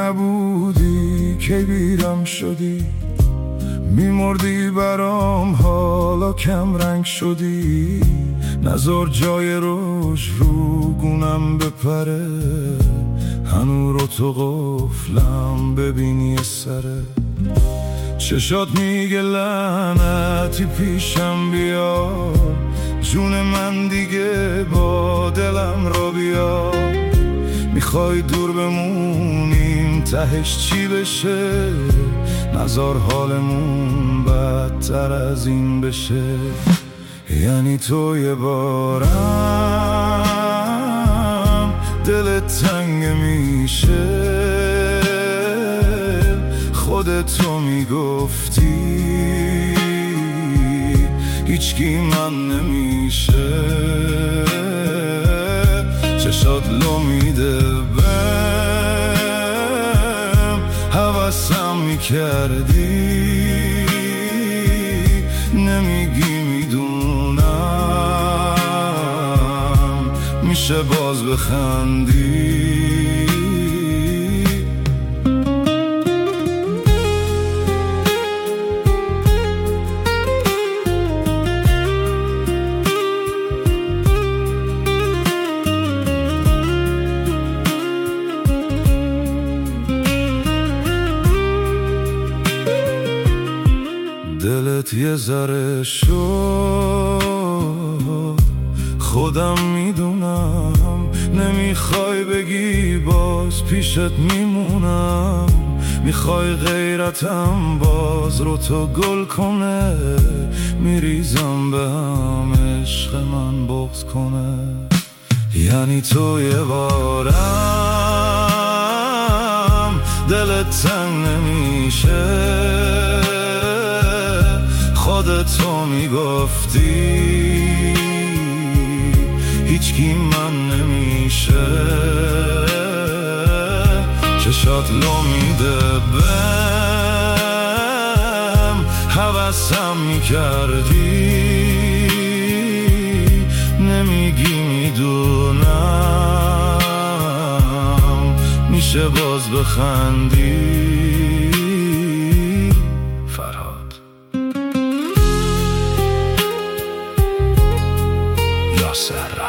نبودی که بیرم شدی، میمردی برام حالا کم رنگ شدی. نزار جای روش رو گونم بپره، هنو رو تو قفلم ببینی یه سره. چشات میگه لعنتی پیشم بیا، جون من دیگه با دلم رو بیا. میخوای دور بمونیم تهش چی بشه، نزار حالمون بدتر از این بشه. یعنی تو یه بارم دلت تنگ میشه، خودتو میگفتی هیچکی من نمیشه. چشات لو میده بهم، حواسم میکردی نمیگی میدونم، میشه باز بخندی. دلت یه ذره شد، خودم میدونم. نمیخوای بگی باز پیشت میمونم، میخوای غیرتم باز رو تو گل کنه. میریزم به هم عشق من بغض کنه. یعنی تو یه بارم دلت تنگ نمیشه، خودتو میگفتی هیچکی من نمیشه. چشات لو میده بهم، حواسم میکردی نمیگی میدونم، میشه باز بخندی. فرهاد.